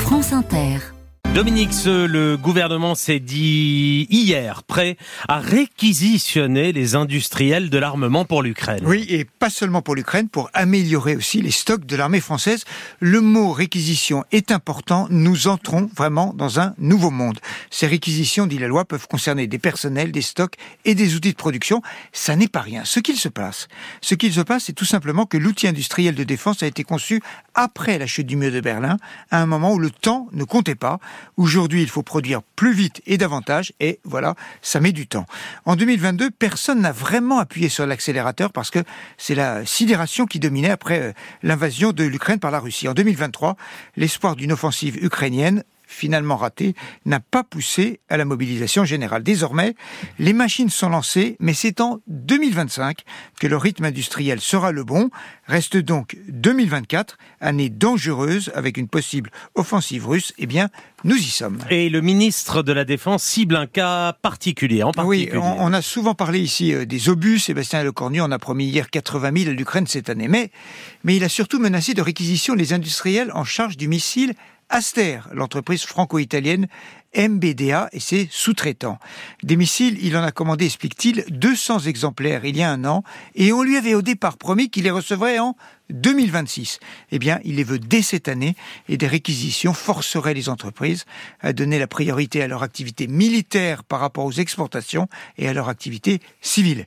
France Inter. Dominique Seux, le gouvernement s'est dit hier prêt à réquisitionner les industriels de l'armement pour l'Ukraine. Oui, et pas seulement pour l'Ukraine, pour améliorer aussi les stocks de l'armée française. Le mot réquisition est important. Nous entrons vraiment dans un nouveau monde. Ces réquisitions, dit la loi, peuvent concerner des personnels, des stocks et des outils de production. Ça n'est pas rien. Ce qu'il se passe, c'est tout simplement que l'outil industriel de défense a été conçu après la chute du mur de Berlin, à un moment où le temps ne comptait pas. Aujourd'hui, il faut produire plus vite et davantage, et voilà, ça met du temps. En 2022, personne n'a vraiment appuyé sur l'accélérateur parce que c'est la sidération qui dominait après l'invasion de l'Ukraine par la Russie. En 2023, l'espoir d'une offensive ukrainienne, finalement ratée, n'a pas poussé à la mobilisation générale. Désormais, les machines sont lancées, mais c'est en 2025 que le rythme industriel sera le bon. Reste donc 2024, année dangereuse avec une possible offensive russe. Eh bien, nous y sommes. Et le ministre de la Défense cible un cas particulier, en particulier. Oui, on a souvent parlé ici des obus. Sébastien Lecornu en a promis hier 80 000 à l'Ukraine cette année. Mais il a surtout menacé de réquisition les industriels en charge du missile Aster, l'entreprise franco-italienne MBDA et ses sous-traitants. Des missiles, il en a commandé, explique-t-il, 200 exemplaires il y a un an, et on lui avait au départ promis qu'il les recevrait en 2026. Eh bien, il les veut dès cette année, et des réquisitions forceraient les entreprises à donner la priorité à leur activité militaire par rapport aux exportations et à leur activité civile.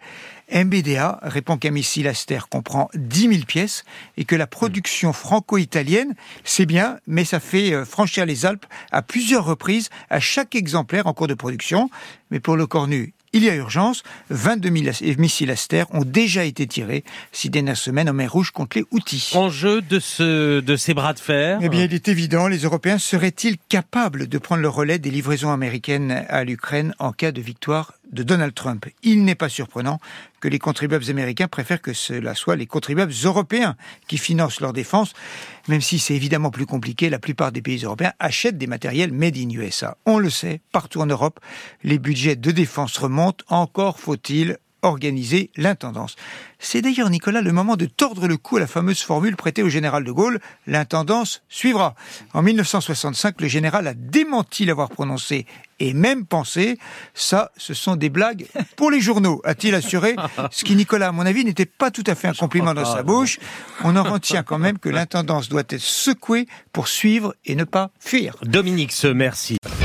MBDA répond qu'un missile Aster comprend 10 000 pièces et que la production franco-italienne, c'est bien, mais ça fait franchir les Alpes à plusieurs reprises à chaque exemplaire en cours de production. Mais pour Lecornu, il y a urgence. 22 000 missiles Aster ont déjà été tirés ces dernières semaines en mer Rouge contre les Houthis. Enjeu de ces bras de fer. Eh bien, il est évident, les Européens seraient-ils capables de prendre le relais des livraisons américaines à l'Ukraine en cas de victoire de Donald Trump? Il n'est pas surprenant que les contribuables américains préfèrent que cela soit les contribuables européens qui financent leur défense, même si c'est évidemment plus compliqué. La plupart des pays européens achètent des matériels made in USA. On le sait, partout en Europe, les budgets de défense remontent. Encore faut-il organiser l'intendance. C'est d'ailleurs, Nicolas, le moment de tordre le cou à la fameuse formule prêtée au général de Gaulle, l'intendance suivra. En 1965, le général a démenti l'avoir prononcé et même pensé. Ça, ce sont des blagues pour les journaux, a-t-il assuré, ce qui, Nicolas, à mon avis, n'était pas tout à fait un compliment dans sa bouche. On en retient quand même que l'intendance doit être secouée pour suivre et ne pas fuir. Dominique Seux, merci.